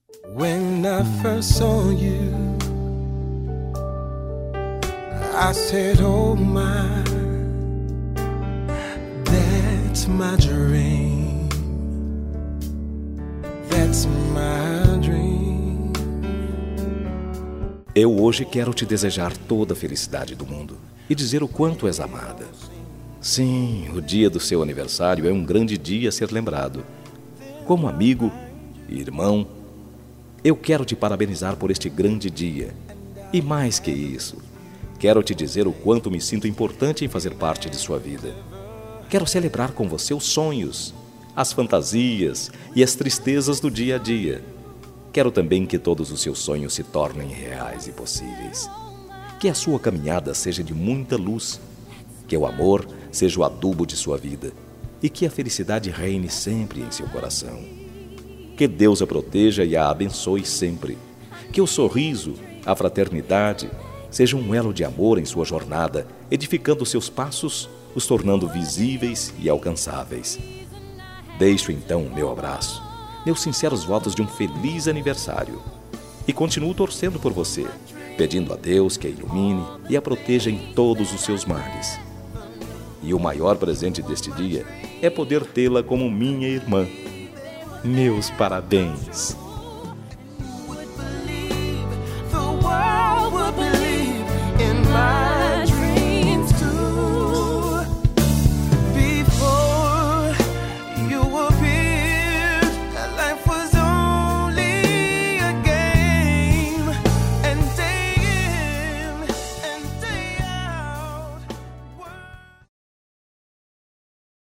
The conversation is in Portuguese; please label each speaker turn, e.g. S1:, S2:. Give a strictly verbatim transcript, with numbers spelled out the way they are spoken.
S1: When I first saw you, I said, oh my, that's my dream, that's my dream.
S2: Eu hoje quero te desejar toda a felicidade do mundo e dizer o quanto és amada. Sim, o dia do seu aniversário é um grande dia a ser lembrado. Como amigo e irmão, eu quero te parabenizar por este grande dia. E mais que isso, quero te dizer o quanto me sinto importante em fazer parte de sua vida. Quero celebrar com você os sonhos, as fantasias e as tristezas do dia a dia. Quero também que todos os seus sonhos se tornem reais e possíveis. Que a sua caminhada seja de muita luz, que o amor seja o adubo de sua vida e que a felicidade reine sempre em seu coração. Que Deus a proteja e a abençoe sempre. Que o sorriso, a fraternidade, seja um elo de amor em sua jornada, edificando seus passos, os tornando visíveis e alcançáveis. Deixo então meu abraço, meus sinceros votos de um feliz aniversário. E continuo torcendo por você, pedindo a Deus que a ilumine e a proteja em todos os seus males. E o maior presente deste dia é poder tê-la como minha irmã. Meus parabéns!